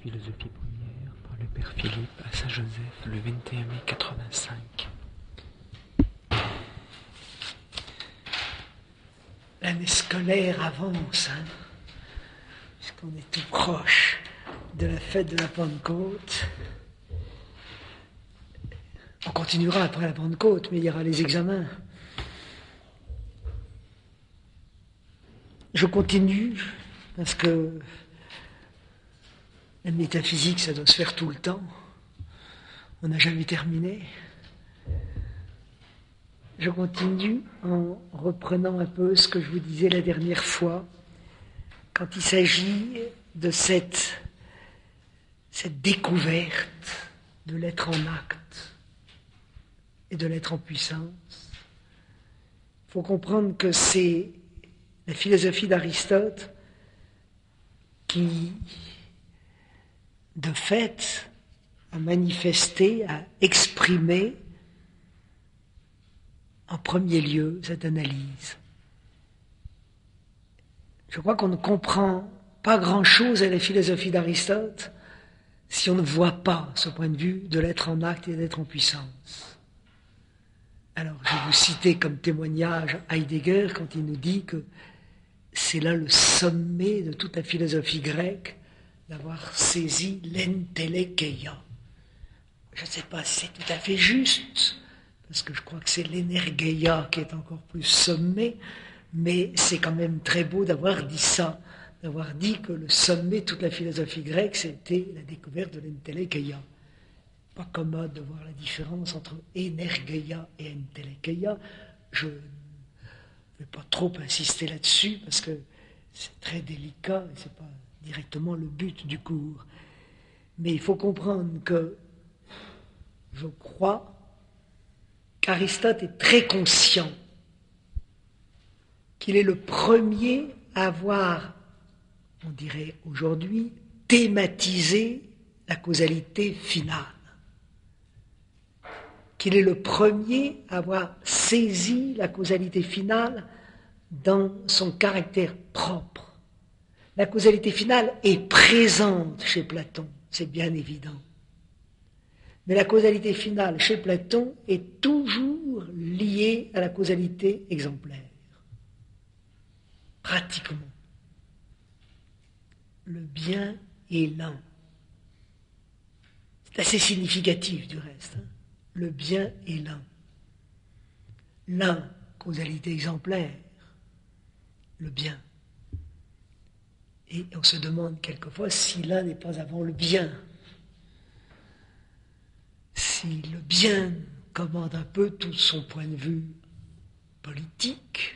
Philosophie première par le Père Philippe à Saint-Joseph le 21 mai 85. L'année scolaire avance, puisqu'on est tout proche de la fête de la Pentecôte. On continuera après la Pentecôte, mais il y aura les examens. Je continue, parce que la métaphysique, ça doit se faire tout le temps. On n'a jamais terminé. Je continue en reprenant un peu ce que je vous disais la dernière fois, quand il s'agit de cette découverte de l'être en acte et de l'être en puissance. Il faut comprendre que c'est la philosophie d'Aristote qui, de fait, a manifesté, a exprimé en premier lieu cette analyse. Je crois qu'on ne comprend pas grand-chose à la philosophie d'Aristote si on ne voit pas ce point de vue de l'être en acte et de l'être en puissance. Alors, je vais vous citer comme témoignage Heidegger quand il nous dit que c'est là le sommet de toute la philosophie grecque d'avoir saisi l'entelekeia. Je ne sais pas si c'est tout à fait juste, parce que je crois que c'est l'energeia qui est encore plus sommet, mais c'est quand même très beau d'avoir dit ça, d'avoir dit que le sommet de toute la philosophie grecque, c'était la découverte de l'entelekeia. Pas commode de voir la différence entre energeia et entelekeia. Je ne vais pas trop insister là-dessus, parce que c'est très délicat, et ce n'est pas directement le but du cours. Mais il faut comprendre que, je crois, qu'Aristote est très conscient qu'il est le premier à avoir, on dirait aujourd'hui, thématisé la causalité finale. Qu'il est le premier à avoir saisi la causalité finale dans son caractère propre. La causalité finale est présente chez Platon, c'est bien évident. Mais la causalité finale chez Platon est toujours liée à la causalité exemplaire. Pratiquement. Le bien et l'un. C'est assez significatif du reste. Le bien et l'un. L'un, causalité exemplaire. Le bien. Et on se demande quelquefois si l'un n'est pas avant le bien. Si le bien commande un peu tout son point de vue politique,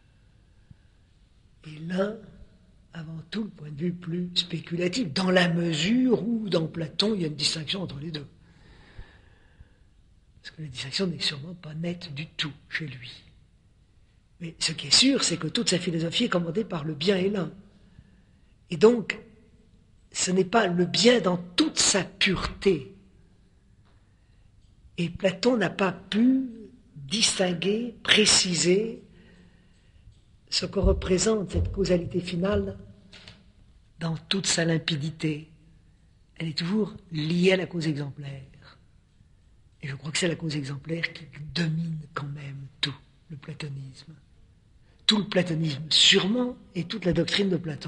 et l'un, avant tout, le point de vue plus spéculatif, dans la mesure où, dans Platon, il y a une distinction entre les deux. Parce que la distinction n'est sûrement pas nette du tout chez lui. Mais ce qui est sûr, c'est que toute sa philosophie est commandée par le bien et l'un. Et donc, ce n'est pas le bien dans toute sa pureté. Et Platon n'a pas pu distinguer, préciser ce que représente cette causalité finale dans toute sa limpidité. Elle est toujours liée à la cause exemplaire. Et je crois que c'est la cause exemplaire qui domine quand même tout le platonisme. Tout le platonisme, sûrement, et toute la doctrine de Platon.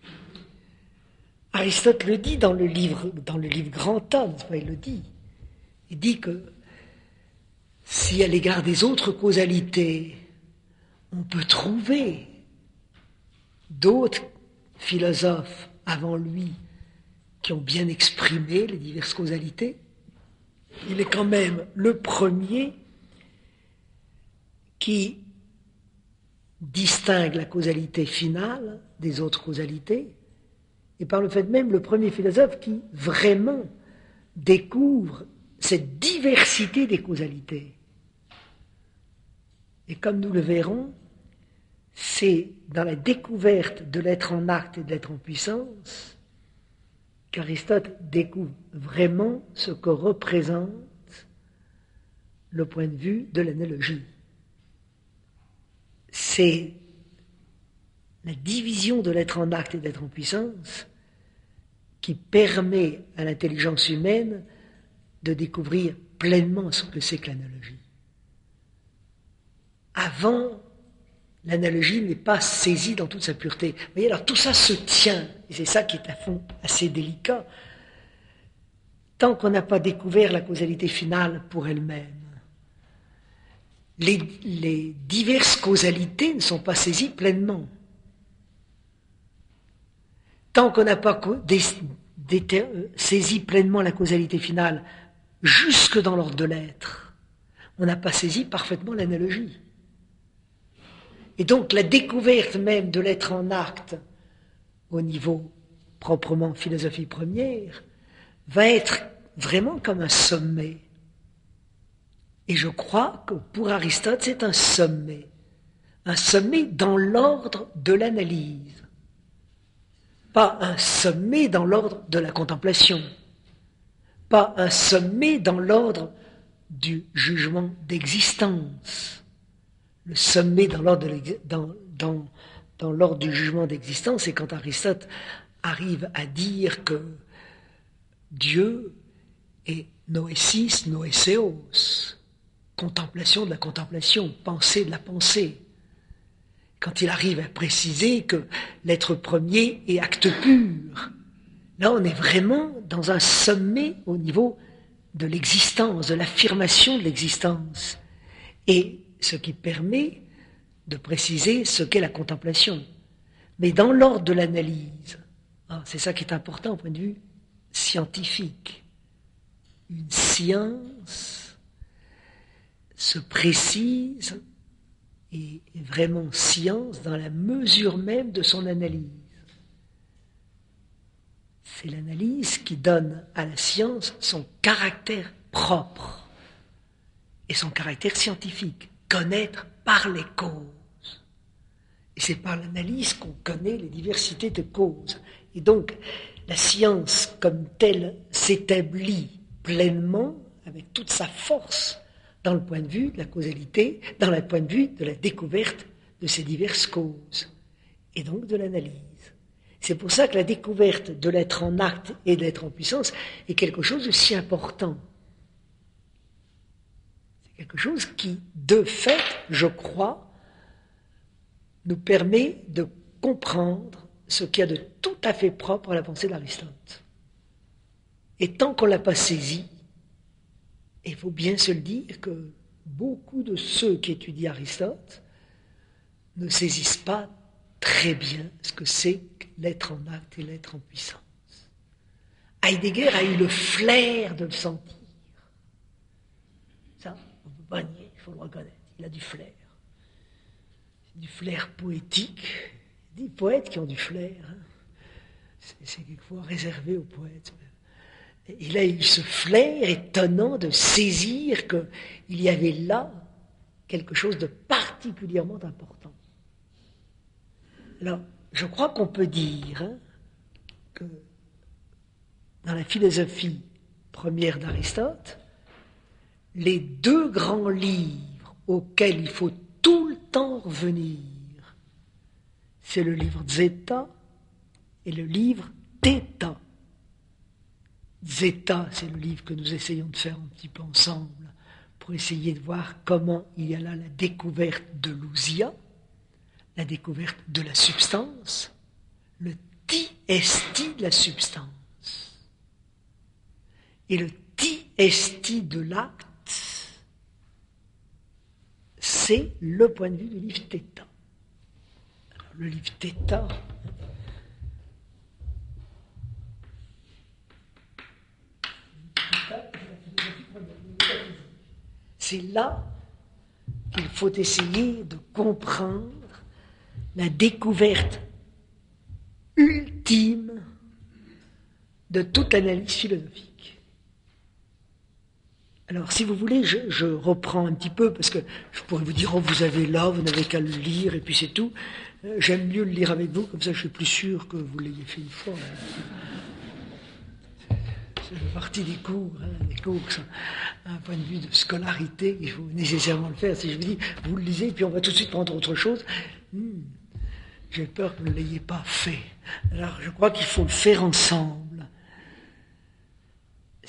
Aristote le dit dans le livre Grand A, n'est-ce pas, il le dit. Il dit que si à l'égard des autres causalités, on peut trouver d'autres philosophes avant lui qui ont bien exprimé les diverses causalités, il est quand même le premier qui distingue la causalité finale des autres causalités, et par le fait même le premier philosophe qui vraiment découvre cette diversité des causalités. Et comme nous le verrons, c'est dans la découverte de l'être en acte et de l'être en puissance qu'Aristote découvre vraiment ce que représente le point de vue de l'analogie. C'est la division de l'être en acte et de l'être en puissance qui permet à l'intelligence humaine de découvrir pleinement ce que c'est que l'analogie. Avant, l'analogie n'est pas saisie dans toute sa pureté. Vous voyez, alors tout ça se tient, et c'est ça qui est à fond assez délicat. Tant qu'on n'a pas découvert la causalité finale pour elle-même, les diverses causalités ne sont pas saisies pleinement. Tant qu'on n'a pas saisi pleinement la causalité finale jusque dans l'ordre de l'être, on n'a pas saisi parfaitement l'analogie. Et donc la découverte même de l'être en acte, au niveau proprement philosophie première, va être vraiment comme un sommet. Et je crois que pour Aristote, c'est un sommet dans l'ordre de l'analyse, pas un sommet dans l'ordre de la contemplation, pas un sommet dans l'ordre du jugement d'existence. Le sommet dans l'ordre du jugement d'existence, c'est quand Aristote arrive à dire que Dieu est noesis noeseos, contemplation de la contemplation, pensée de la pensée. Quand il arrive à préciser que l'être premier est acte pur, là on est vraiment dans un sommet au niveau de l'existence, de l'affirmation de l'existence, et ce qui permet de préciser ce qu'est la contemplation. Mais dans l'ordre de l'analyse, c'est ça qui est important au point de vue scientifique. Une science se précise et est vraiment science dans la mesure même de son analyse. C'est l'analyse qui donne à la science son caractère propre et son caractère scientifique, connaître par les causes. Et c'est par l'analyse qu'on connaît les diversités de causes. Et donc, la science comme telle s'établit pleinement, avec toute sa force, dans le point de vue de la causalité, dans le point de vue de la découverte de ces diverses causes, et donc de l'analyse. C'est pour ça que la découverte de l'être en acte et de l'être en puissance est quelque chose de si important. C'est quelque chose qui, de fait, je crois, nous permet de comprendre ce qu'il y a de tout à fait propre à la pensée d'Aristote. Et tant qu'on ne l'a pas saisi, il faut bien se le dire que beaucoup de ceux qui étudient Aristote ne saisissent pas très bien ce que c'est que l'être en acte et l'être en puissance. Heidegger a eu le flair de le sentir. Ça, on ne peut pas nier, il faut le reconnaître. Il a du flair. Du flair poétique. Des poètes qui ont du flair. C'est quelquefois réservé aux poètes. Il a eu ce flair étonnant de saisir qu'il y avait là quelque chose de particulièrement important. Alors, je crois qu'on peut dire que dans la philosophie première d'Aristote, les deux grands livres auxquels il faut tout le temps revenir, c'est le livre Zeta et le livre Theta. Zeta, c'est le livre que nous essayons de faire un petit peu ensemble pour essayer de voir comment il y a là la découverte de l'ousia, la découverte de la substance, le ti-esti de la substance. Et le ti-esti de l'acte, c'est le point de vue du livre Theta. Alors, le livre Theta, c'est là qu'il faut essayer de comprendre la découverte ultime de toute l'analyse philosophique. Alors, si vous voulez, je reprends un petit peu, parce que je pourrais vous dire, vous avez là, vous n'avez qu'à le lire, et puis c'est tout. J'aime mieux le lire avec vous, comme ça je suis plus sûr que vous l'ayez fait une fois. C'est une partie des cours. Les cours sont, à un point de vue de scolarité, il faut nécessairement le faire. Si je vous dis, vous le lisez, puis on va tout de suite prendre autre chose, j'ai peur que vous ne l'ayez pas fait. Alors je crois qu'il faut le faire ensemble.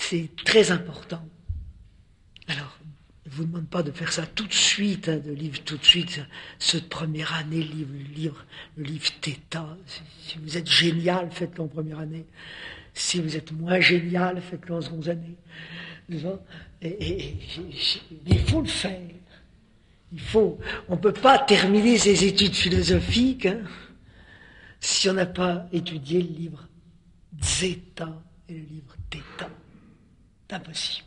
c'est très important. Alors, je ne vous demande pas de faire ça tout de suite, hein, de lire tout de suite. Ceux de première année livrent le livre Theta. Si vous êtes génial, faites-le en première année. Si vous êtes moins génial, faites-le en seconde année. Mais il faut le faire. On ne peut pas terminer ses études philosophiques si on n'a pas étudié le livre Zeta et le livre Theta. C'est impossible.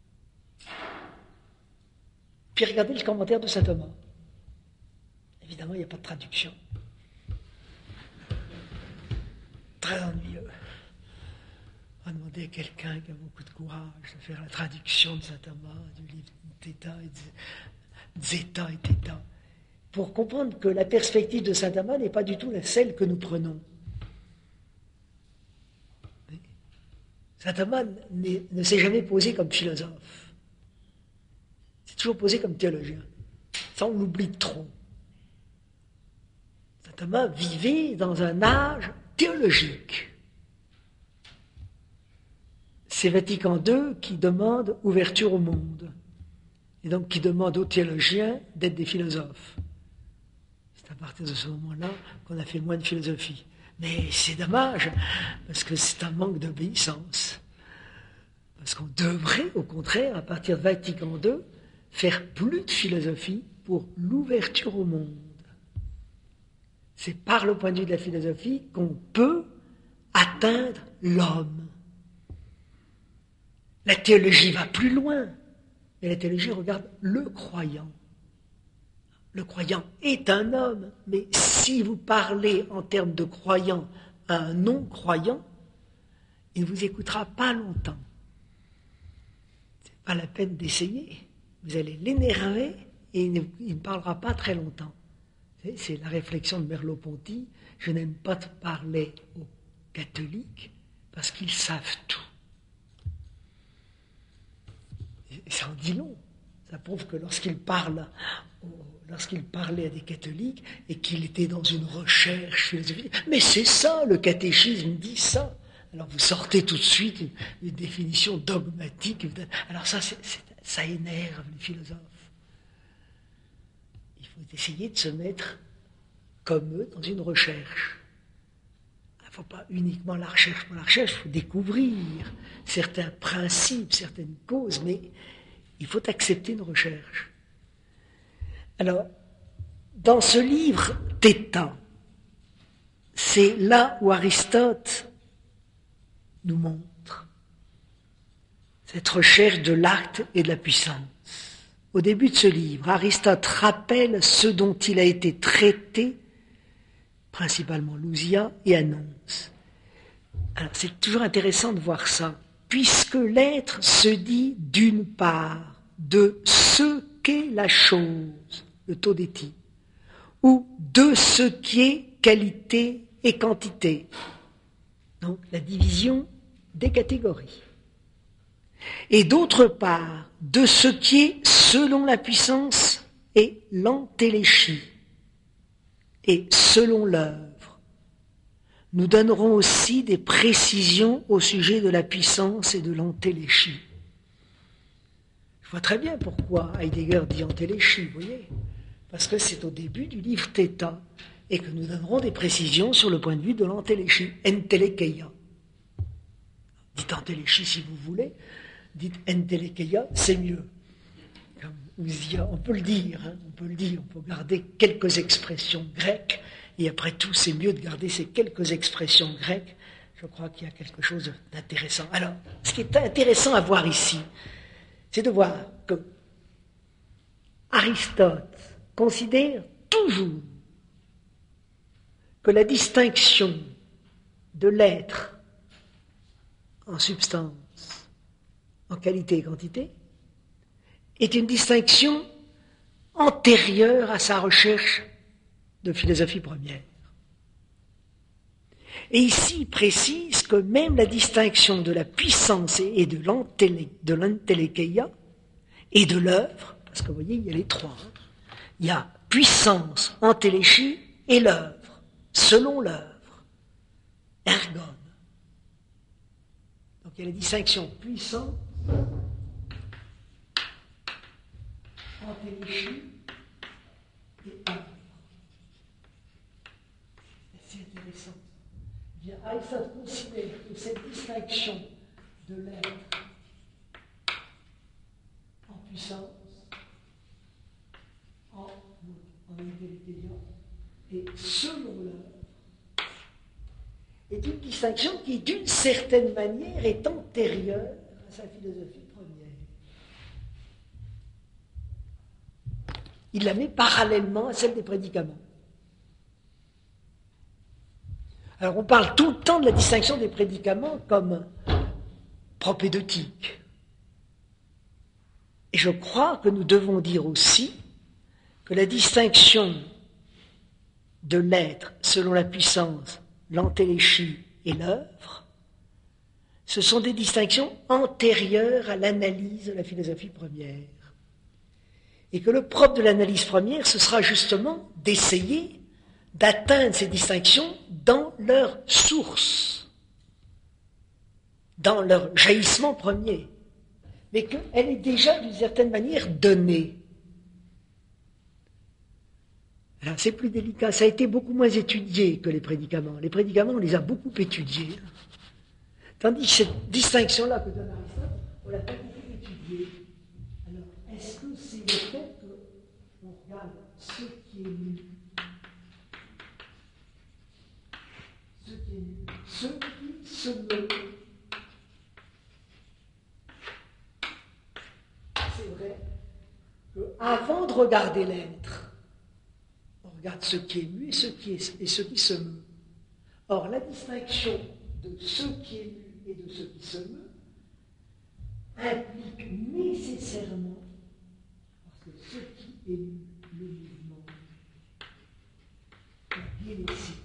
Puis regardez le commentaire de saint Thomas. Évidemment, il n'y a pas de traduction. Très ennuyeux. On va demander à quelqu'un qui a beaucoup de courage de faire la traduction de saint Thomas, du livre Theta et de Zeta et Theta, pour comprendre que la perspective de saint Thomas n'est pas du tout celle que nous prenons. Saint Thomas ne s'est jamais posé comme philosophe. C'est toujours posé comme théologien. Ça, on l'oublie trop. Saint Thomas vivait dans un âge théologique. C'est Vatican II qui demande ouverture au monde. Et donc qui demande aux théologiens d'être des philosophes. C'est à partir de ce moment-là qu'on a fait moins de philosophie. Mais c'est dommage, parce que c'est un manque d'obéissance. Parce qu'on devrait, au contraire, à partir de Vatican II, faire plus de philosophie pour l'ouverture au monde. C'est par le point de vue de la philosophie qu'on peut atteindre l'homme. La théologie va plus loin, mais la théologie regarde le croyant. Le croyant est un homme, mais si vous parlez en termes de croyant à un non-croyant, il ne vous écoutera pas longtemps. Ce n'est pas la peine d'essayer. Vous allez l'énerver et il ne parlera pas très longtemps. C'est la réflexion de Merleau-Ponty. Je n'aime pas parler aux catholiques parce qu'ils savent tout. Et ça en dit long. Ça prouve que lorsqu'il parlait à des catholiques et qu'il était dans une recherche philosophique, mais c'est ça, le catéchisme dit ça. Alors vous sortez tout de suite une définition dogmatique. Alors ça énerve les philosophes. Il faut essayer de se mettre comme eux dans une recherche. Il ne faut pas uniquement la recherche pour la recherche, il faut découvrir certains principes, certaines causes, mais il faut accepter une recherche. Alors, dans ce livre Theta, c'est là où Aristote nous montre cette recherche de l'acte et de la puissance. Au début de ce livre, Aristote rappelle ce dont il a été traité, principalement Lousia et Annonce. Alors, c'est toujours intéressant de voir ça, puisque l'être se dit d'une part de ce qu'est la chose, le todéti, ou de ce qui est qualité et quantité. Donc, la division des catégories. Et d'autre part, de ce qui est selon la puissance et l'antéléchie, et selon l'œuvre. Nous donnerons aussi des précisions au sujet de la puissance et de l'antéléchie. Je vois très bien pourquoi Heidegger dit antéléchie, vous voyez, parce que c'est au début du livre Theta, et que nous donnerons des précisions sur le point de vue de l'antéléchie, entelekeia. Dites antéléchie si vous voulez, dites entelekeia, c'est mieux. On peut le dire, on peut garder quelques expressions grecques, et après tout, c'est mieux de garder ces quelques expressions grecques. Je crois qu'il y a quelque chose d'intéressant. Alors, ce qui est intéressant à voir ici, c'est de voir que Aristote considère toujours que la distinction de l'être en substance, en qualité et quantité, est une distinction antérieure à sa recherche de philosophie première. Et ici, il précise que même la distinction de la puissance et de l'entelekeia et de l'œuvre, parce que vous voyez, il y a les trois. Il y a puissance, antéléchie et l'œuvre, selon l'œuvre, ergon. Donc il y a la distinction puissance, antéléchie et œuvre. C'est intéressant. Bien, Aristote considère que cette distinction de l'être en puissance, en intelligence, et selon l'œuvre, est une distinction qui, d'une certaine manière, est antérieure à sa philosophie première. Il la met parallèlement à celle des prédicaments. Alors on parle tout le temps de la distinction des prédicaments comme propédeutique. Et je crois que nous devons dire aussi que la distinction de l'être selon la puissance, l'antéléchie et l'œuvre, ce sont des distinctions antérieures à l'analyse de la philosophie première. Et que le propre de l'analyse première, ce sera justement d'essayer d'atteindre ces distinctions dans leur source, dans leur jaillissement premier, mais qu'elle est déjà d'une certaine manière donnée. Alors c'est plus délicat, ça a été beaucoup moins étudié que les prédicaments. Les prédicaments, on les a beaucoup étudiés. Tandis que cette distinction-là que donne Aristote, on l'a pas beaucoup étudiée. Alors, est-ce que c'est le fait qu'on regarde ce qui est nu, ce qui se meut? C'est vrai qu'avant de regarder l'être, on regarde ce qui est mu et ce qui se meut. Or, la distinction de ce qui est mu et de ce qui se meut implique nécessairement, parce que ce qui est mu, le mouvement, la génésis.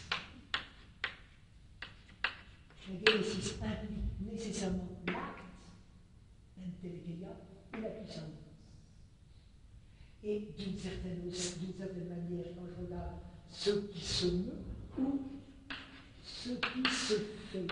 La génésis implique nécessairement l'acte, l'intellekteia et la puissance. Et d'une certaine manière, quand je regarde ce qui se meut ou ce qui se fait,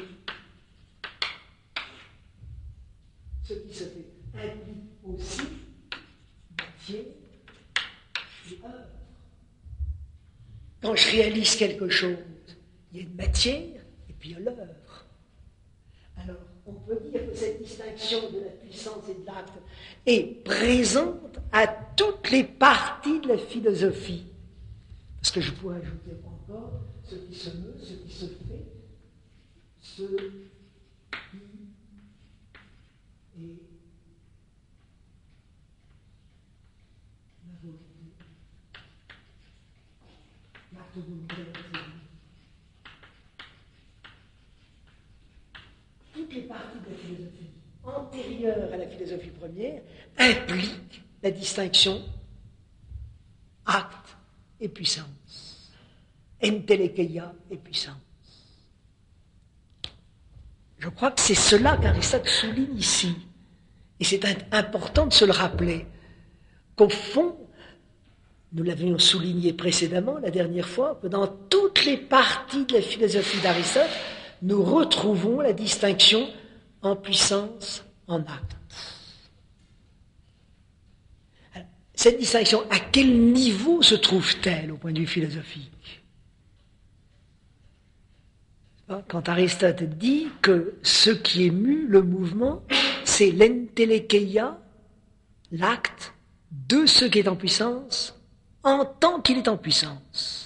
ce qui se fait implique aussi matière et œuvre. Quand je réalise quelque chose, il y a une matière et puis il y a l'œuvre. Alors, on peut dire que cette distinction de la puissance et de l'acte est présente à toutes les parties de la philosophie. Parce que je pourrais ajouter encore ce qui se meut, ce qui se fait, ce qui est la volonté, l'acte volontaire. Toutes les parties de la philosophie antérieures à la philosophie première impliquent la distinction acte et puissance, entelekeia et puissance. Je crois que c'est cela qu'Aristote souligne ici. Et c'est important de se le rappeler, qu'au fond, nous l'avions souligné précédemment la dernière fois, que dans toutes les parties de la philosophie d'Aristote, nous retrouvons la distinction en puissance, en acte. Alors, cette distinction, à quel niveau se trouve-t-elle au point de vue philosophique? Quand Aristote dit que ce qui est mu, le mouvement, c'est l'entelekeia, l'acte de ce qui est en puissance, en tant qu'il est en puissance.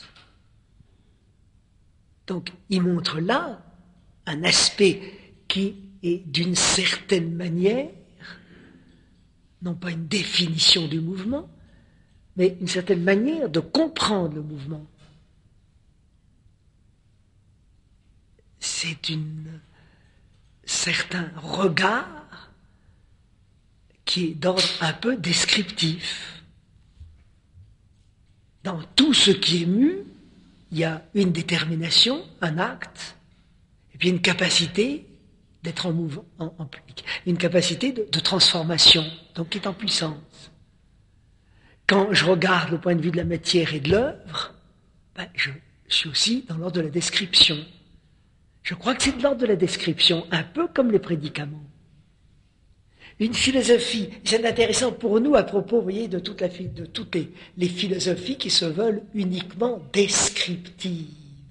Donc, il montre là un aspect qui est d'une certaine manière, non pas une définition du mouvement, mais une certaine manière de comprendre le mouvement. C'est un certain regard qui est d'ordre un peu descriptif. Dans tout ce qui est mu, il y a une détermination, un acte, et puis une capacité d'être en mouvement, une capacité de transformation, donc qui est en puissance. Quand je regarde le point de vue de la matière et de l'œuvre, je suis aussi dans l'ordre de la description. Je crois que c'est de l'ordre de la description, un peu comme les prédicaments. Une philosophie, c'est intéressant pour nous à propos, vous voyez, de toutes les philosophies qui se veulent uniquement descriptives.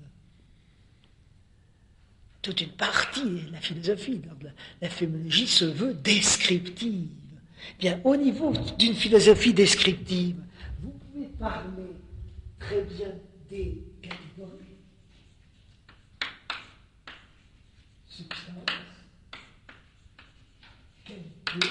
Toute une partie de la philosophie, la phénoménologie se veut descriptive. Bien, au niveau d'une philosophie descriptive, vous pouvez parler très bien des catégories, substance, qualité,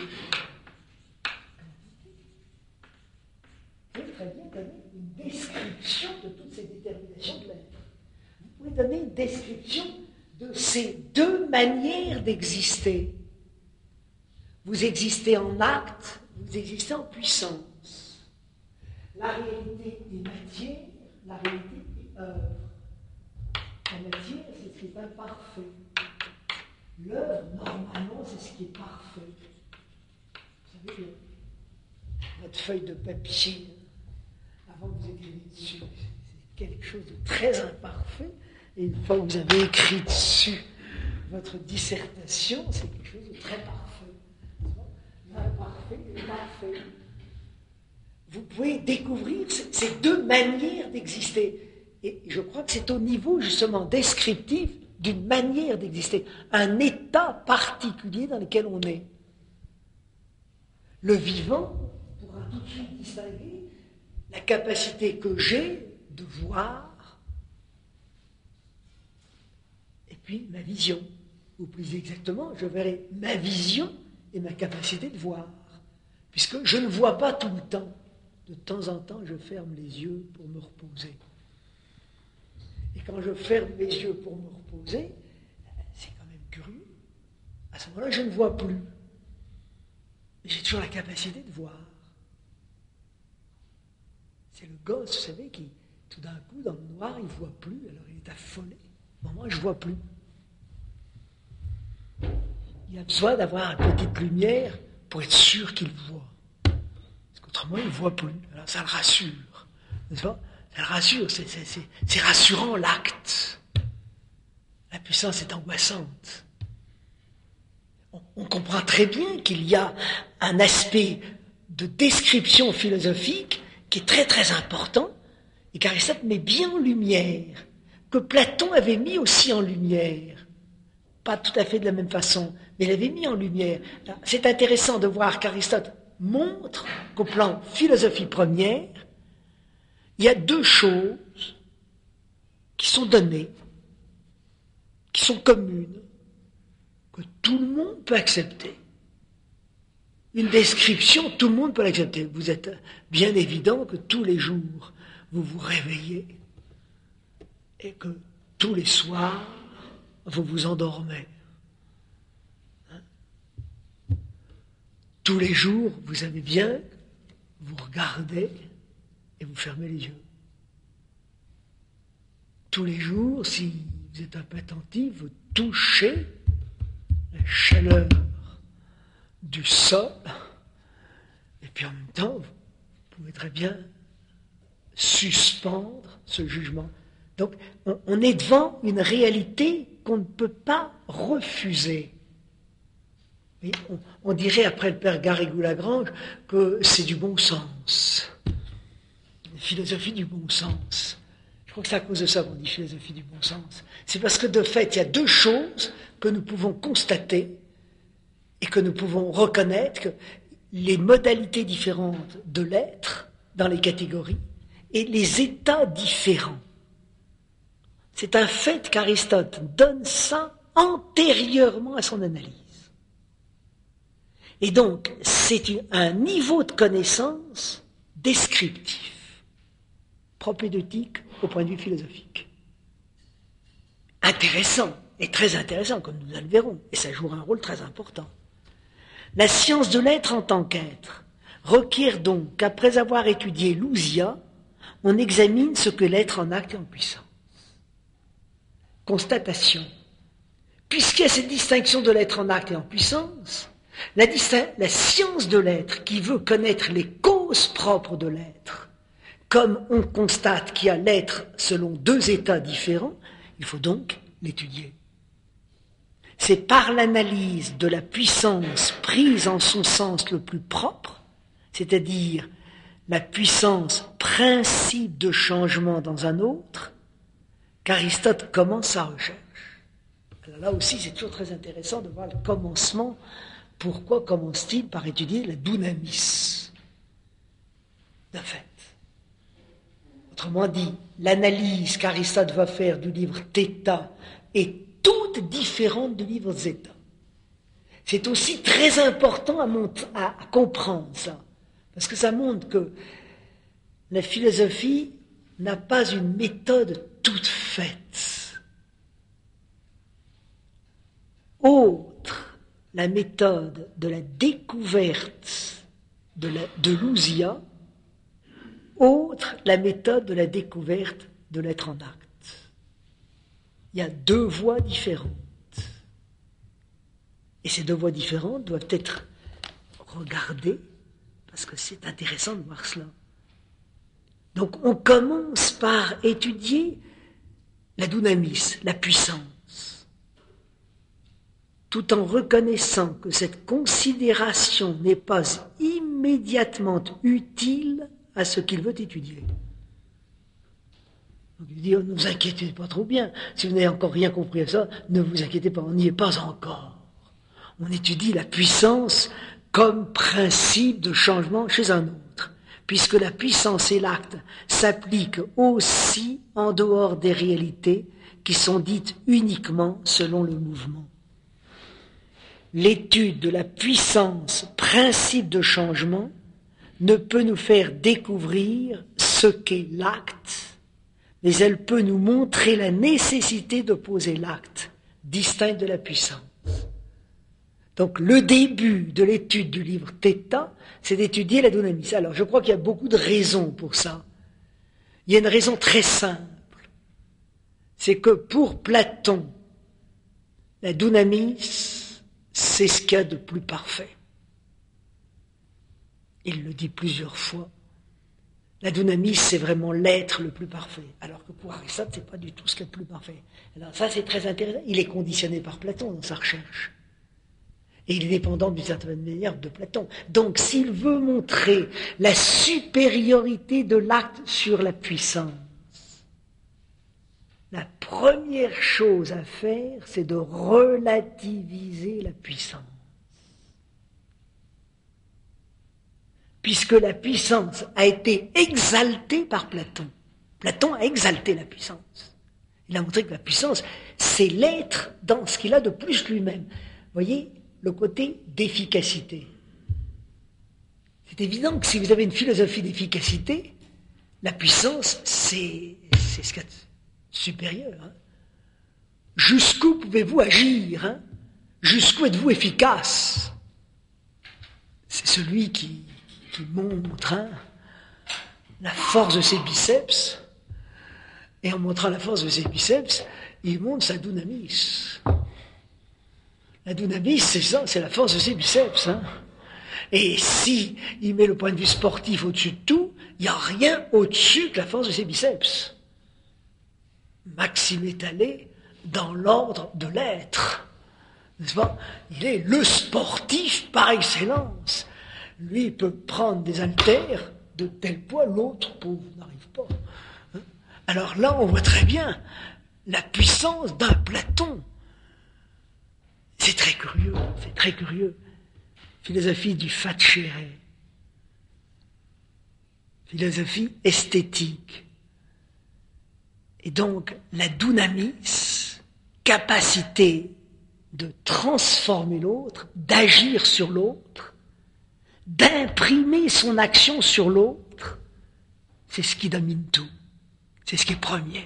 quantité. Vous pouvez très bien donner une description de toutes ces déterminations de l'être. Vous pouvez donner une description de ces deux manières d'exister. Vous existez en acte, vous existez en puissance. La réalité est matière, la réalité est œuvre. La matière, c'est ce qui est imparfait. L'œuvre, normalement, c'est ce qui est parfait. Vous savez, votre feuille de papier, avant que vous écriviez dessus, c'est quelque chose de très imparfait. Et une fois que vous avez écrit dessus votre dissertation, c'est quelque chose de très parfait. L'imparfait et le parfait. Vous pouvez découvrir ces deux manières d'exister. Et je crois que c'est au niveau justement descriptif d'une manière d'exister, un état particulier dans lequel on est. Le vivant pourra tout de suite distinguer la capacité que j'ai de voir, et puis ma vision. Ou plus exactement, je verrai ma vision et ma capacité de voir. Puisque je ne vois pas tout le temps. De temps en temps, je ferme les yeux pour me reposer. Et quand je ferme les yeux pour me reposer, c'est quand même curieux. À ce moment-là, je ne vois plus. Mais j'ai toujours la capacité de voir. C'est le gosse, vous savez, qui, tout d'un coup, dans le noir, il ne voit plus, alors il est affolé. Moi, je ne vois plus. Il a besoin d'avoir une petite lumière pour être sûr qu'il voit. Parce qu'autrement, il ne voit plus. Alors ça le rassure. N'est-ce pas? Ça le rassure. C'est rassurant, l'acte. La puissance est angoissante. On comprend très bien qu'il y a un aspect de description philosophique qui est très très important et qu'Aristote met bien en lumière, que Platon avait mis aussi en lumière. Pas tout à fait de la même façon, mais il avait mis en lumière. C'est intéressant de voir qu'Aristote montre qu'au plan philosophie première, il y a deux choses qui sont données, qui sont communes, que tout le monde peut accepter. Une description, tout le monde peut l'accepter. Vous êtes bien évident que tous les jours, vous vous réveillez et que tous les soirs, vous vous endormez. Tous les jours, vous savez bien, vous regardez et vous fermez les yeux. Tous les jours, si vous êtes un peu attentif, vous touchez la chaleur du sol, et puis en même temps, vous pouvez très bien suspendre ce jugement. Donc, on est devant une réalité qu'on ne peut pas refuser. Et on dirait, après le père Garrigou-Lagrange, que c'est du bon sens. Une philosophie du bon sens. Je crois que c'est à cause de ça qu'on dit philosophie du bon sens. C'est parce que, de fait, il y a deux choses que nous pouvons constater et que nous pouvons reconnaître, que les modalités différentes de l'être dans les catégories et les états différents. C'est un fait qu'Aristote donne ça antérieurement à son analyse. Et donc, c'est un niveau de connaissance descriptif, propédeutique au point de vue philosophique. Intéressant, et très intéressant, comme nous le verrons, et ça jouera un rôle très important. La science de l'être en tant qu'être requiert donc qu'après avoir étudié l'ousia, on examine ce que l'être en acte et en puissance. Constatation. Puisqu'il y a cette distinction de l'être en acte et en puissance, la science de l'être qui veut connaître les causes propres de l'être, comme on constate qu'il y a l'être selon deux états différents, il faut donc l'étudier. c'est par l'analyse de la puissance prise en son sens le plus propre, c'est-à-dire la puissance principe de changement dans un autre, qu'Aristote commence sa recherche. Alors là aussi, c'est toujours très intéressant de voir le commencement. Pourquoi commence-t-il par étudier la dounamis d'un fait? Autrement dit, l'analyse qu'Aristote va faire du livre Theta est toute différente du livre Zeta. C'est aussi très important à comprendre ça, parce que ça montre que la philosophie n'a pas une méthode toute faite. Autre la méthode de la découverte de l'ousia, autre la méthode de la découverte de l'être en acte. Il y a deux voies différentes. Et ces deux voies différentes doivent être regardées, parce que c'est intéressant de voir cela. Donc on commence par étudier la dounamis, la puissance, tout en reconnaissant que cette considération n'est pas immédiatement utile à ce qu'il veut étudier. Donc il dit, oh, ne vous inquiétez pas trop bien, si vous n'avez encore rien compris à ça, ne vous inquiétez pas, on n'y est pas encore. On étudie la puissance comme principe de changement chez un autre, puisque la puissance et l'acte s'appliquent aussi en dehors des réalités qui sont dites uniquement selon le mouvement. L'étude de la puissance, principe de changement, ne peut nous faire découvrir ce qu'est l'acte, mais elle peut nous montrer la nécessité d'opposer l'acte, distinct de la puissance. Donc le début de l'étude du livre Theta, c'est d'étudier la dounamis. Alors je crois qu'il y a beaucoup de raisons pour ça. Il y a une raison très simple, c'est que pour Platon, la dounamis, c'est ce qu'il y a de plus parfait. Il le dit plusieurs fois. La dounamis, c'est vraiment l'être le plus parfait. Alors que pour Aristote, c'est pas du tout ce qu'il y a de plus parfait. Alors ça, c'est très intéressant. Il est conditionné par Platon dans sa recherche. Et il est dépendant d'une certaine manière de Platon. Donc, s'il veut montrer la supériorité de l'acte sur la puissance, la première chose à faire, c'est de relativiser la puissance. Puisque la puissance a été exaltée par Platon. Platon a exalté la puissance. Il a montré que la puissance, c'est l'être dans ce qu'il a de plus lui-même. Vous voyez, le côté d'efficacité. C'est évident que si vous avez une philosophie d'efficacité, la puissance, c'est ce qu'il y a de supérieur. Hein. Jusqu'où pouvez-vous agir, hein? Jusqu'où êtes-vous efficace? C'est celui qui montre la force de ses biceps, et en montrant la force de ses biceps, il montre sa dounamis. La dounamis, c'est ça, c'est la force de ses biceps. Hein. Et si il met le point de vue sportif au-dessus de tout, il n'y a rien au-dessus que la force de ses biceps. Maxime est allé dans l'ordre de l'être. N'est-ce pas? Il est le sportif par excellence. Lui, il peut prendre des haltères de tel poids, l'autre, pauvre, n'arrive pas. Hein? Alors là, on voit très bien la puissance d'un Platon. C'est très curieux, c'est très curieux. Philosophie du facere. Philosophie esthétique. Et donc, la dounamis, capacité de transformer l'autre, d'agir sur l'autre, d'imprimer son action sur l'autre, c'est ce qui domine tout. C'est ce qui est premier.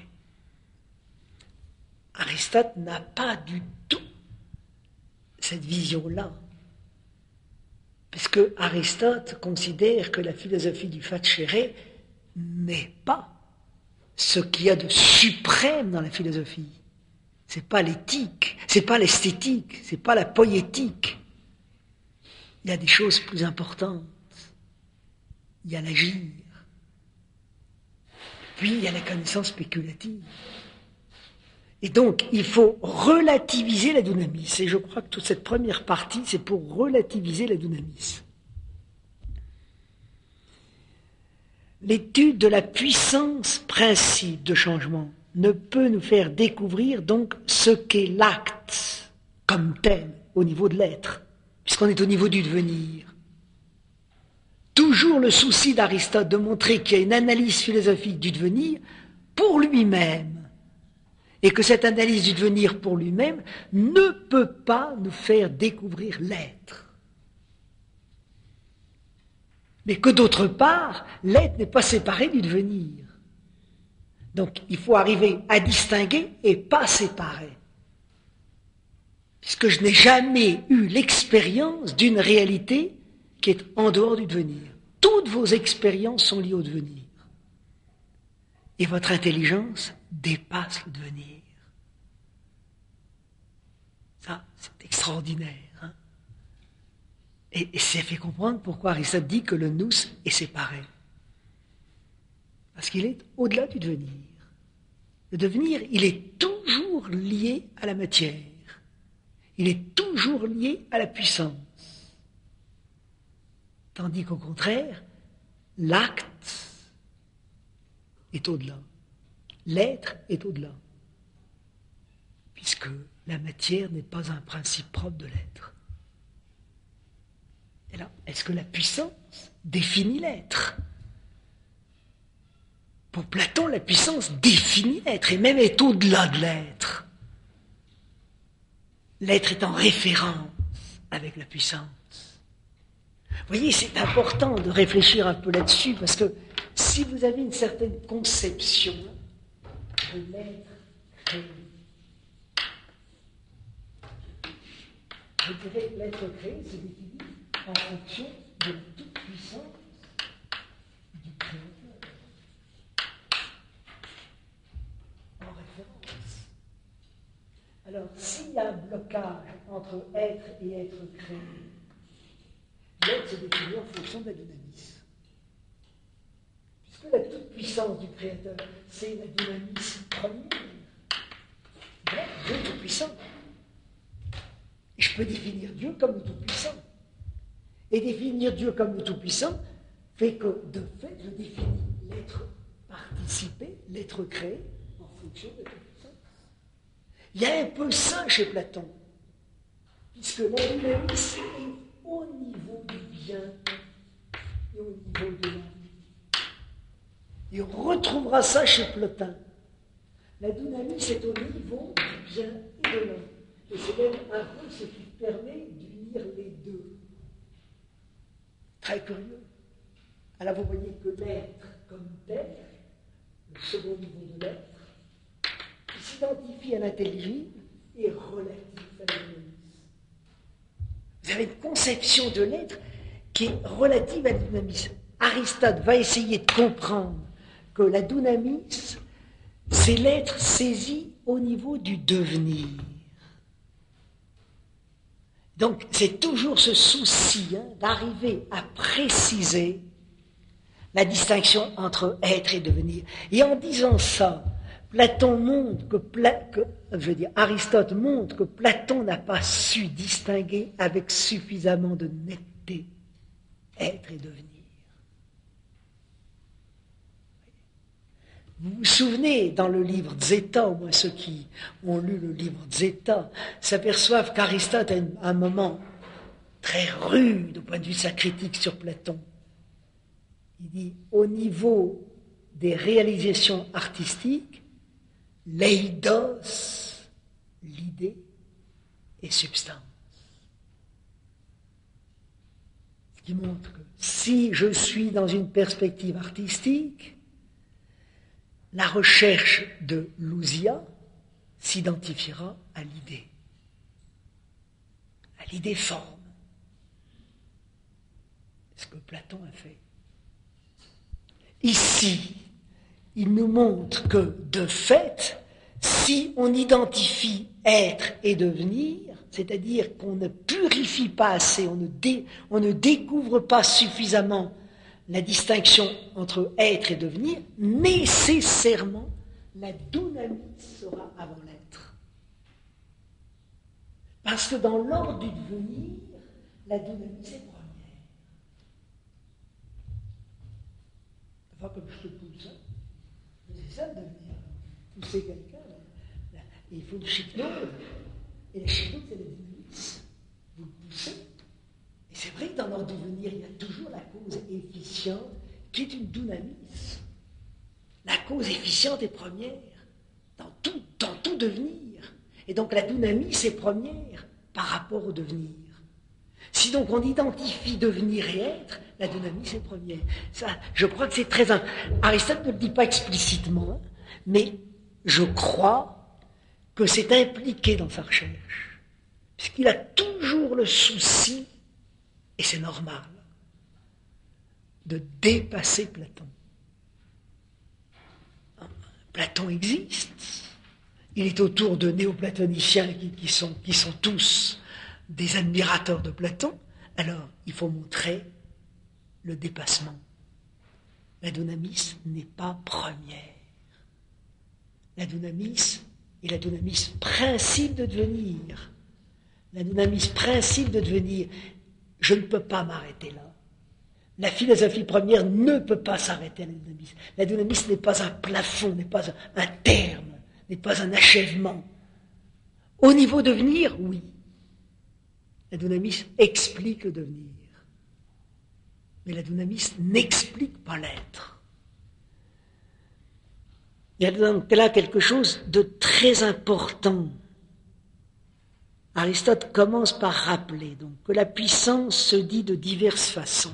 Aristote n'a pas du tout cette vision-là. Parce que Aristote considère que la philosophie du facere n'est pas ce qu'il y a de suprême dans la philosophie. C'est pas l'éthique, c'est pas l'esthétique, c'est pas la poétique. Il y a des choses plus importantes. Il y a l'agir. Puis il y a la connaissance spéculative. Et donc, il faut relativiser la dunamis. Et je crois que toute cette première partie, c'est pour relativiser la dunamis. L'étude de la puissance principe de changement ne peut nous faire découvrir donc ce qu'est l'acte comme tel au niveau de l'être, puisqu'on est au niveau du devenir. Toujours le souci d'Aristote de montrer qu'il y a une analyse philosophique du devenir pour lui-même, et que cette analyse du devenir pour lui-même ne peut pas nous faire découvrir l'être. Mais que d'autre part, l'être n'est pas séparé du devenir. Donc il faut arriver à distinguer et pas séparer. Puisque je n'ai jamais eu l'expérience d'une réalité qui est en dehors du devenir. Toutes vos expériences sont liées au devenir. Et votre intelligence dépasse le devenir. Ça, c'est extraordinaire. Hein? Et ça fait comprendre pourquoi Aristote dit que le nous est séparé. Parce qu'il est au-delà du devenir. Le devenir, il est toujours lié à la matière. Il est toujours lié à la puissance. Tandis qu'au contraire, l'acte est au-delà. L'être est au-delà. Puisque la matière n'est pas un principe propre de l'être. Et là, est-ce que la puissance définit l'être ? Pour Platon, la puissance définit l'être et même est au-delà de l'être. L'être est en référence avec la puissance. Vous voyez, c'est important de réfléchir un peu là-dessus, parce que si vous avez une certaine conception de l'être créé, je dirais que l'être créé se définit en fonction de toute puissance du créateur, en référence. Alors, s'il y a un blocage entre être et être créé, l'être se définit en fonction de la dynamisme. Puisque la toute-puissance du Créateur, c'est la dynamisme première. Donc, Dieu est tout-puissant. Et je peux définir Dieu comme le tout-puissant. Et définir Dieu comme le tout-puissant fait que, de fait, je définis l'être participé, l'être créé, en fonction de la toute-puissance. Il y a un peu ça chez Platon, puisque la dynamisme est au niveau du bien et au niveau de la vie. Et on retrouvera ça chez Plotin. La dynamisme est au niveau du bien et de l'homme. Et c'est même un peu ce qui permet d'unir les deux. Très curieux. Alors vous voyez que l'être comme tel, le second niveau de l'être, qui s'identifie à l'intelligible, est relatif à la dynamisme. Vous avez une conception de l'être qui est relative à la dynamisme. Aristote va essayer de comprendre que la dynamisme, c'est l'être saisi au niveau du devenir. Donc, c'est toujours ce souci d'arriver à préciser la distinction entre être et devenir. Et en disant ça, Platon montre Aristote montre que Platon n'a pas su distinguer avec suffisamment de netteté être et devenir. Vous vous souvenez, dans le livre Zeta, au moins ceux qui ont lu le livre Zeta, s'aperçoivent qu'Aristote a un moment très rude au point de vue de sa critique sur Platon. Il dit, au niveau des réalisations artistiques, l'eidos, l'idée, est substance. Ce qui montre que si je suis dans une perspective artistique, la recherche de l'ousia s'identifiera à l'idée forme. Ce que Platon a fait. Ici, il nous montre que, de fait, si on identifie être et devenir, c'est-à-dire qu'on ne purifie pas assez, on ne découvre pas suffisamment la distinction entre être et devenir, nécessairement, la dynamisme sera avant l'être. Parce que dans l'ordre du devenir, la dynamique est première. Enfin, comme je te pousse, c'est ça le devenir. Pousser quelqu'un, il faut une hypnose. Et la hypnose, c'est la dynamique. Vous le poussez. Et c'est vrai que dans l'ordre du devenir, il y a toujours la cause efficiente qui est une dynamique. La cause efficiente est première dans tout devenir. Et donc la dynamique est première par rapport au devenir. Si donc on identifie devenir et être, la dynamique est première. Ça, je crois que c'est très important. Aristote ne le dit pas explicitement, mais je crois que c'est impliqué dans sa recherche. Puisqu'il a toujours le souci, et c'est normal, de dépasser Platon. Platon existe. Il est autour de néoplatoniciens qui sont tous des admirateurs de Platon. Alors, il faut montrer le dépassement. La dynamis n'est pas première. La dynamis est la dynamis principe de devenir. La dynamis principe de devenir. Je ne peux pas m'arrêter là. La philosophie première ne peut pas s'arrêter à la dynamis. La dynamis n'est pas un plafond, n'est pas un terme, n'est pas un achèvement. Au niveau devenir, oui. La dynamis explique le devenir. Mais la dynamis n'explique pas l'être. Il y a donc là quelque chose de très important. Aristote commence par rappeler donc, que la puissance se dit de diverses façons.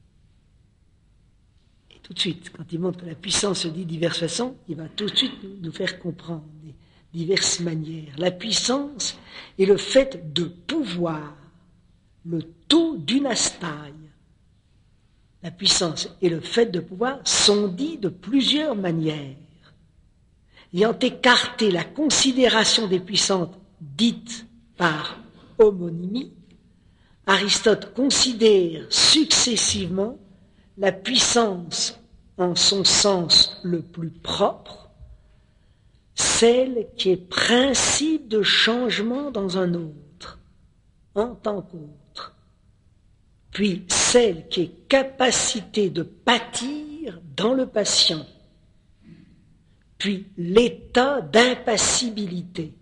Et tout de suite, quand il montre que la puissance se dit de diverses façons, il va tout de suite nous faire comprendre des diverses manières. La puissance est le fait de pouvoir, le taux d'une astaille. La puissance et le fait de pouvoir sont dits de plusieurs manières. Ayant écarté la considération des puissances dites par homonymie, Aristote considère successivement la puissance en son sens le plus propre, celle qui est principe de changement dans un autre, en tant qu'autre, puis celle qui est capacité de pâtir dans le patient, puis l'état d'impassibilité,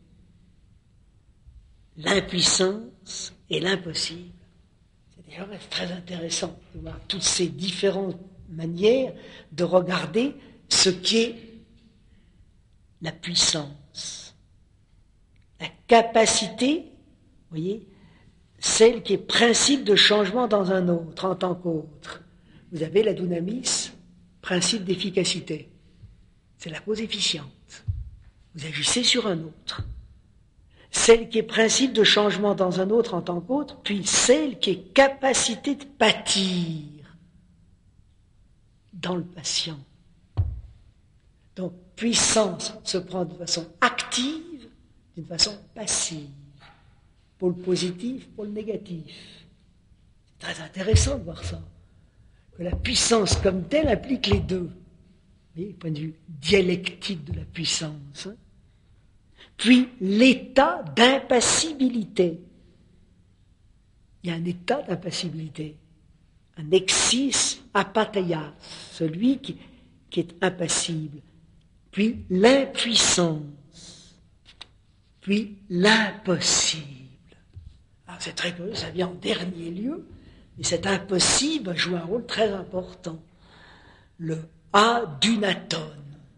l'impuissance et l'impossible. C'est déjà très intéressant de voir toutes ces différentes manières de regarder ce qu'est la puissance. La capacité, vous voyez, celle qui est principe de changement dans un autre, en tant qu'autre. Vous avez la dynamis, principe d'efficacité. C'est la cause efficiente. Vous agissez sur un autre. Celle qui est principe de changement dans un autre en tant qu'autre, puis celle qui est capacité de pâtir dans le patient. Donc, puissance se prend d'une façon active, d'une façon passive. Pour le positif, pour le négatif. C'est très intéressant de voir ça. Que la puissance comme telle implique les deux. Vous voyez, point de vue dialectique de la puissance. Hein. Puis l'état d'impassibilité. Il y a un état d'impassibilité. Un exis apatheias, celui qui est impassible. Puis l'impuissance. Puis l'impossible. Alors c'est très curieux, ça vient en dernier lieu, mais cet impossible joue un rôle très important. Le adunaton.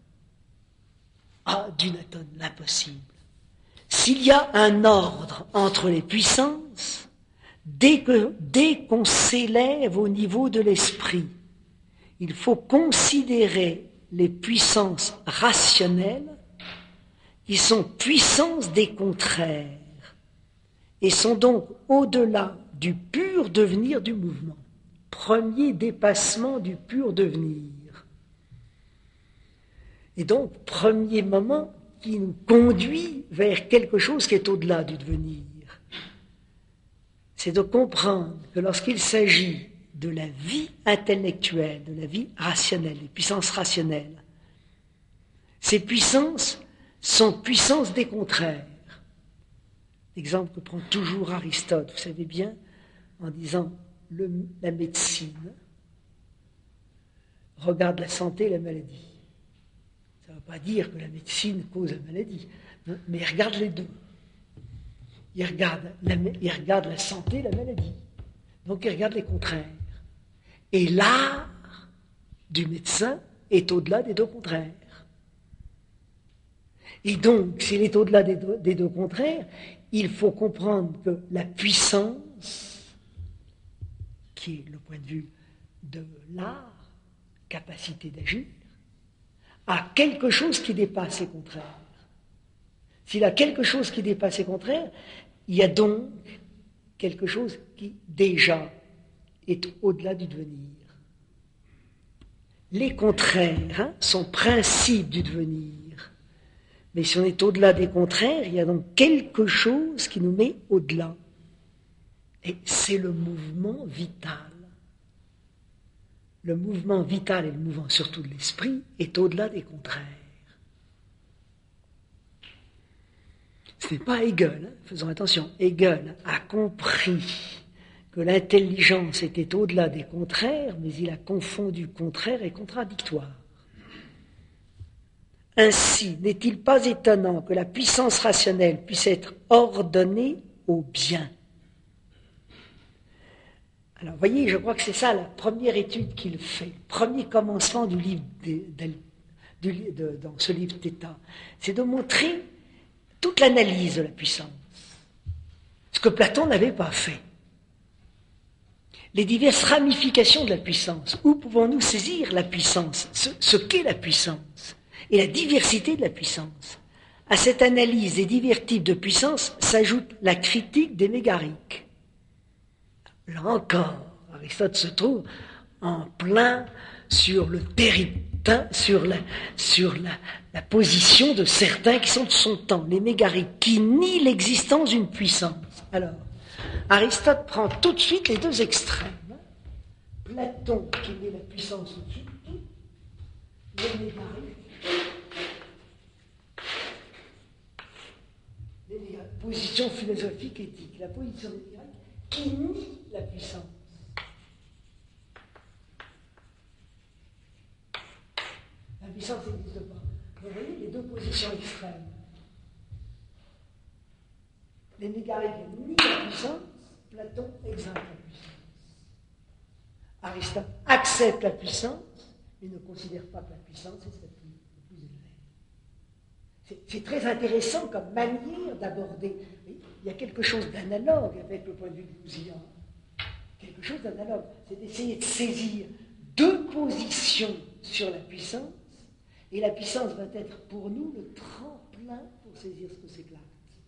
Adunaton, l'impossible. S'il y a un ordre entre les puissances, dès qu'on s'élève au niveau de l'esprit, il faut considérer les puissances rationnelles qui sont puissances des contraires et sont donc au-delà du pur devenir du mouvement. Premier dépassement du pur devenir. Et donc, premier moment qui nous conduit vers quelque chose qui est au-delà du devenir. C'est de comprendre que lorsqu'il s'agit de la vie intellectuelle, de la vie rationnelle, des puissances rationnelles, ces puissances sont puissances des contraires. L'exemple que prend toujours Aristote, vous savez bien, en disant la médecine regarde la santé et la maladie. Ça ne veut pas dire que la médecine cause la maladie, mais il regarde les deux. Il regarde la santé et la maladie. Donc il regarde les contraires. Et l'art du médecin est au-delà des deux contraires. Et donc, s'il est au-delà des deux contraires, il faut comprendre que la puissance, qui est le point de vue de l'art, capacité d'agir, a quelque chose qui dépasse les contraires. S'il a quelque chose qui dépasse les contraires, il y a donc quelque chose qui déjà est au-delà du devenir. Les contraires sont principes du devenir. Mais si on est au-delà des contraires, il y a donc quelque chose qui nous met au-delà. Et c'est le mouvement vital. Le mouvement vital et le mouvement surtout de l'esprit est au-delà des contraires. Ce n'est pas Hegel, hein, faisons attention. Hegel a compris que l'intelligence était au-delà des contraires, mais il a confondu contraire et contradictoire. Ainsi, n'est-il pas étonnant que la puissance rationnelle puisse être ordonnée au bien? Alors, vous voyez, je crois que c'est ça la première étude qu'il fait, le premier commencement du livre dans ce livre d'État, c'est de montrer toute l'analyse de la puissance, ce que Platon n'avait pas fait. Les diverses ramifications de la puissance. Où pouvons-nous saisir la puissance, ce qu'est la puissance, et la diversité de la puissance. À cette analyse des divers types de puissance s'ajoute la critique des mégariques. Là encore, Aristote se trouve en plein sur le sur la position de certains qui sont de son temps, les mégariques, qui nient l'existence d'une puissance. Alors, Aristote prend tout de suite les deux extrêmes. Platon qui met la puissance au-dessus de tout, les mégariques, position philosophique éthique, la position des mégariques qui nie la puissance. La puissance n'existe pas. Vous voyez les deux positions extrêmes. Les mégariques nient la puissance, Platon exempte la puissance. Aristote accepte la puissance, mais ne considère pas que la puissance est celle le plus élevée. C'est très intéressant comme manière d'aborder. Il y a quelque chose d'analogue avec le point de vue de Bousillon. Quelque chose d'analogue. C'est d'essayer de saisir deux positions sur la puissance, et la puissance va être pour nous le tremplin pour saisir ce que c'est que l'acte.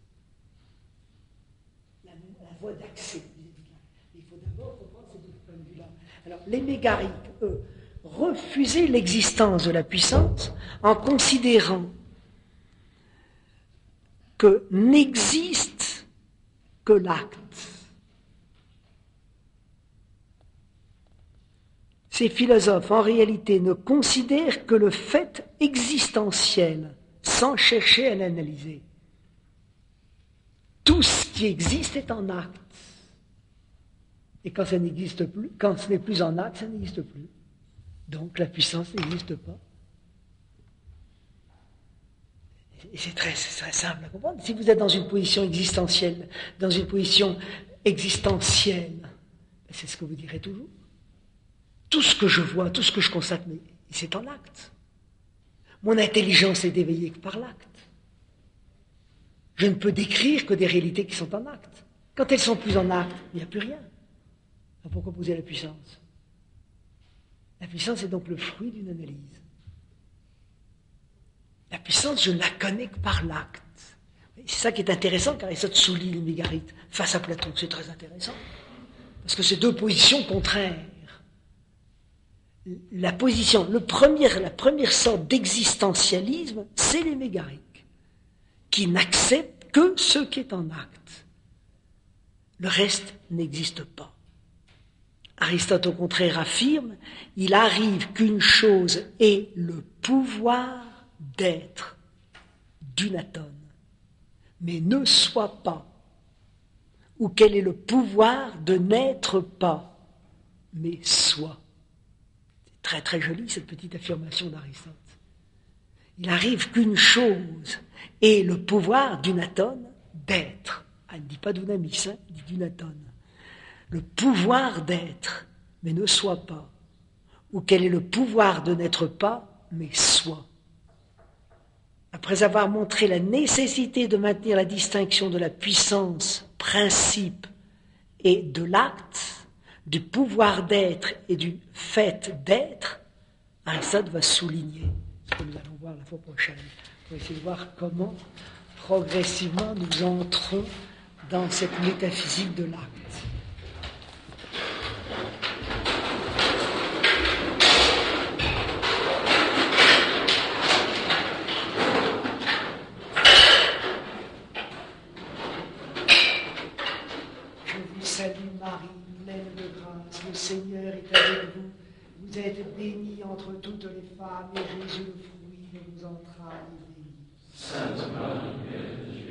La voie d'accès. Il faut d'abord comprendre ces deux points de vue-là. Alors, les mégariques, eux, refusaient l'existence de la puissance en considérant que n'existe que l'acte. Ces philosophes, en réalité, ne considèrent que le fait existentiel, sans chercher à l'analyser. Tout ce qui existe est en acte. Et quand ça n'existe plus, quand ce n'est plus en acte, ça n'existe plus. Donc la puissance n'existe pas. Et c'est très simple à comprendre. Si vous êtes dans une position existentielle, c'est ce que vous direz toujours. Tout ce que je vois, tout ce que je constate, mais c'est en acte. Mon intelligence est éveillée que par l'acte. Je ne peux décrire que des réalités qui sont en acte. Quand elles sont plus en acte, il n'y a plus rien. Alors pourquoi poser la puissance? La puissance est donc le fruit d'une analyse. La puissance, je ne la connais que par l'acte. C'est ça qui est intéressant, car Aristote souligne les mégarites face à Platon. C'est très intéressant. Parce que c'est deux positions contraires. La première sorte d'existentialisme, c'est les mégariques, qui n'acceptent que ce qui est en acte. Le reste n'existe pas. Aristote, au contraire, affirme, il arrive qu'une chose ait le pouvoir d'être d'une atone, mais ne soit pas ou quel est le pouvoir de n'être pas, mais soit. C'est très très joli cette petite affirmation d'Aristote. Il arrive qu'une chose ait le pouvoir d'unatone d'être. Elle ne dit pas d'unamis, elle dit d'unatone. Le pouvoir d'être, mais ne soit pas. Ou quel est le pouvoir de n'être pas, mais soit. Après avoir montré la nécessité de maintenir la distinction de la puissance, principe, et de l'acte, du pouvoir d'être et du fait d'être, Aristote va souligner ce que nous allons voir la fois prochaine, pour essayer de voir comment progressivement nous entrons dans cette métaphysique de l'acte. Salut Marie, pleine de grâce, le Seigneur est avec vous. Vous êtes bénie entre toutes les femmes, et Jésus, le fruit de vos entrailles, est béni. Sainte Marie, Mère de Dieu,